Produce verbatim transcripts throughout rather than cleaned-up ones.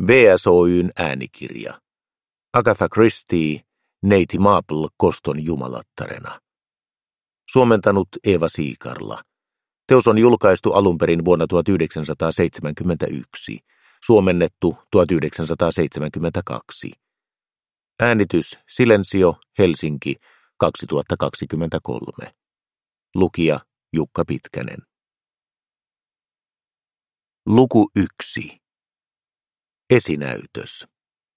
V S Oy:n äänikirja. Agatha Christie, neiti Marple koston jumalattarena. Suomentanut Eeva Siikarla. Teos on julkaistu alunperin vuonna tuhatyhdeksänsataaseitsemänkymmentäyksi, suomennettu tuhatyhdeksänsataaseitsemänkymmentäkaksi. Äänitys Silensio, Helsinki, kaksituhattakaksikymmentäkolme. Lukija Jukka Pitkänen. Luku yksi. Esinäytös.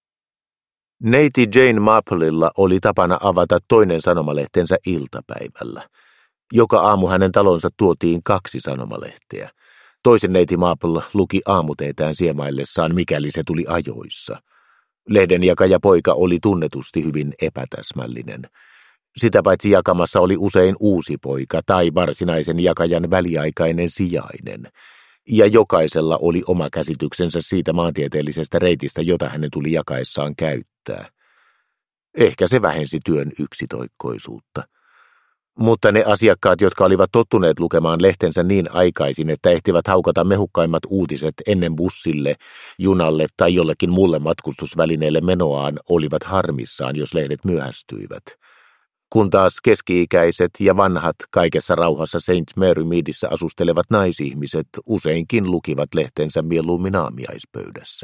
Neiti Jane Marplella oli tapana avata toinen sanomalehtensä iltapäivällä. Joka aamu hänen talonsa tuotiin kaksi sanomalehteä. Toisen neiti Marple luki aamuteetään siemaillessaan, mikäli se tuli ajoissa. Lehdenjakajapoika oli tunnetusti hyvin epätäsmällinen. Sitä paitsi jakamassa oli usein uusi poika tai varsinaisen jakajan väliaikainen sijainen. Ja jokaisella oli oma käsityksensä siitä maantieteellisestä reitistä, jota hänen tuli jakaessaan käyttää. Ehkä se vähensi työn yksitoikkoisuutta. Mutta ne asiakkaat, jotka olivat tottuneet lukemaan lehtensä niin aikaisin, että ehtivät haukata mehukkaimmat uutiset ennen bussille, junalle tai jollekin muulle matkustusvälineelle menoaan, olivat harmissaan, jos lehdet myöhästyivät. Kun taas keski-ikäiset ja vanhat kaikessa rauhassa Saint Mary Meadissä asustelevat naisihmiset useinkin lukivat lehtensä mieluummin aamiaispöydässä.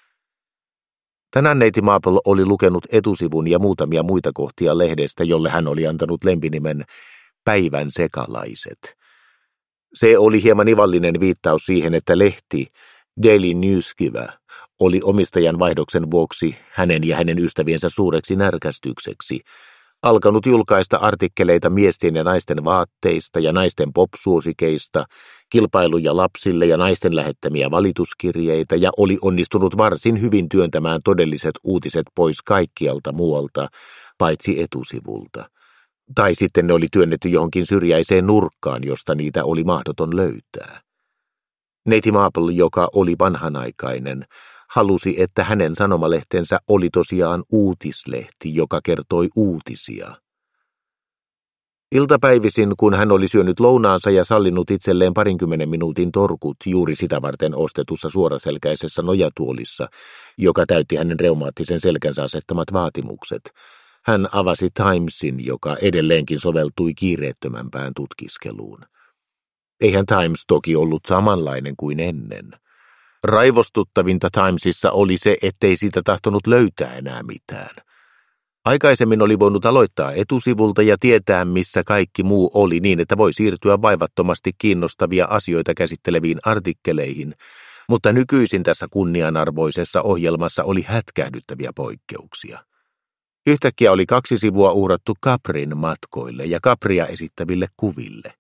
Tänään neiti Marple oli lukenut etusivun ja muutamia muita kohtia lehdestä, jolle hän oli antanut lempinimen Päivän sekalaiset. Se oli hieman ivallinen viittaus siihen, että lehti Daily Newsgiver oli omistajan vaihdoksen vuoksi hänen ja hänen ystäviensä suureksi närkästykseksi alkanut julkaista artikkeleita miesten ja naisten vaatteista ja naisten popsuosikeista, kilpailuja lapsille ja naisten lähettämiä valituskirjeitä ja oli onnistunut varsin hyvin työntämään todelliset uutiset pois kaikkialta muualta, paitsi etusivulta. Tai sitten ne oli työnnetty johonkin syrjäiseen nurkkaan, josta niitä oli mahdoton löytää. Neiti Marple, joka oli vanhanaikainen, halusi, että hänen sanomalehtensä oli tosiaan uutislehti, joka kertoi uutisia. Iltapäivisin, kun hän oli syönyt lounaansa ja sallinut itselleen parinkymmenen minuutin torkut juuri sitä varten ostetussa suoraselkäisessä nojatuolissa, joka täytti hänen reumaattisen selkänsä asettamat vaatimukset, hän avasi Timesin, joka edelleenkin soveltui kiireettömämpään tutkiskeluun. Eihän Times toki ollut samanlainen kuin ennen. Raivostuttavinta Timesissa oli se, ettei siitä tahtonut löytää enää mitään. Aikaisemmin oli voinut aloittaa etusivulta ja tietää, missä kaikki muu oli niin, että voi siirtyä vaivattomasti kiinnostavia asioita käsitteleviin artikkeleihin, mutta nykyisin tässä kunnianarvoisessa ohjelmassa oli hätkähdyttäviä poikkeuksia. Yhtäkkiä oli kaksi sivua uhrattu Caprin matkoille ja Capria esittäville kuville.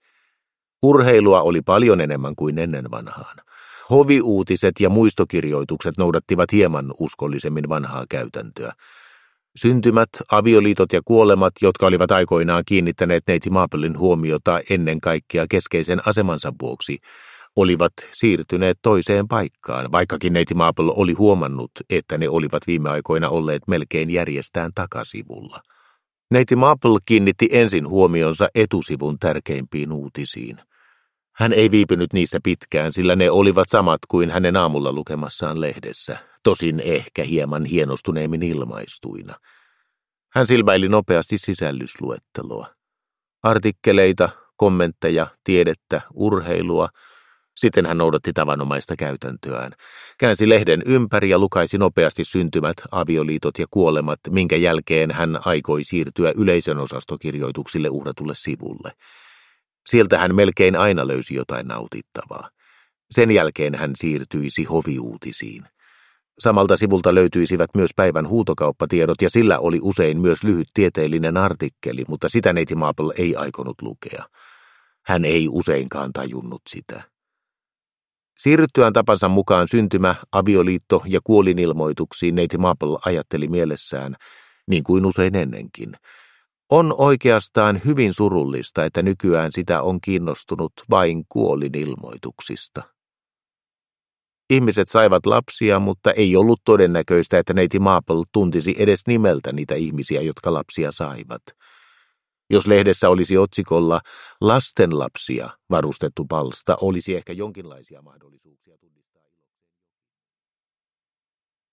Urheilua oli paljon enemmän kuin ennen vanhaan. Hoviuutiset ja muistokirjoitukset noudattivat hieman uskollisemmin vanhaa käytäntöä. Syntymät, avioliitot ja kuolemat, jotka olivat aikoinaan kiinnittäneet neiti Marplen huomiota ennen kaikkea keskeisen asemansa vuoksi, olivat siirtyneet toiseen paikkaan, vaikkakin neiti Marple oli huomannut, että ne olivat viime aikoina olleet melkein järjestään takasivulla. Neiti Marple kiinnitti ensin huomionsa etusivun tärkeimpiin uutisiin. Hän ei viipynyt niissä pitkään, sillä ne olivat samat kuin hänen aamulla lukemassaan lehdessä, tosin ehkä hieman hienostuneemmin ilmaistuina. Hän silmäili nopeasti sisällysluetteloa. Artikkeleita, kommentteja, tiedettä, urheilua. Sitten hän noudatti tavanomaista käytäntöään. Käänsi lehden ympäri ja lukaisi nopeasti syntymät, avioliitot ja kuolemat, minkä jälkeen hän aikoi siirtyä yleisön osastokirjoituksille uhratulle sivulle. Sieltä hän melkein aina löysi jotain nautittavaa. Sen jälkeen hän siirtyisi hoviuutisiin. Samalta sivulta löytyisivät myös päivän huutokauppatiedot ja sillä oli usein myös lyhyt tieteellinen artikkeli, mutta sitä neiti Marple ei aikonut lukea. Hän ei useinkaan tajunnut sitä. Siirryttyään tapansa mukaan syntymä, avioliitto ja kuolinilmoituksiin neiti Marple ajatteli mielessään, niin kuin usein ennenkin. On oikeastaan hyvin surullista, että nykyään sitä on kiinnostunut vain kuolinilmoituksista. Ihmiset saivat lapsia, mutta ei ollut todennäköistä, että neiti Marple tuntisi edes nimeltä niitä ihmisiä, jotka lapsia saivat. Jos lehdessä olisi otsikolla lastenlapsia varustettu palsta, olisi ehkä jonkinlaisia mahdollisuuksia tunnistaa.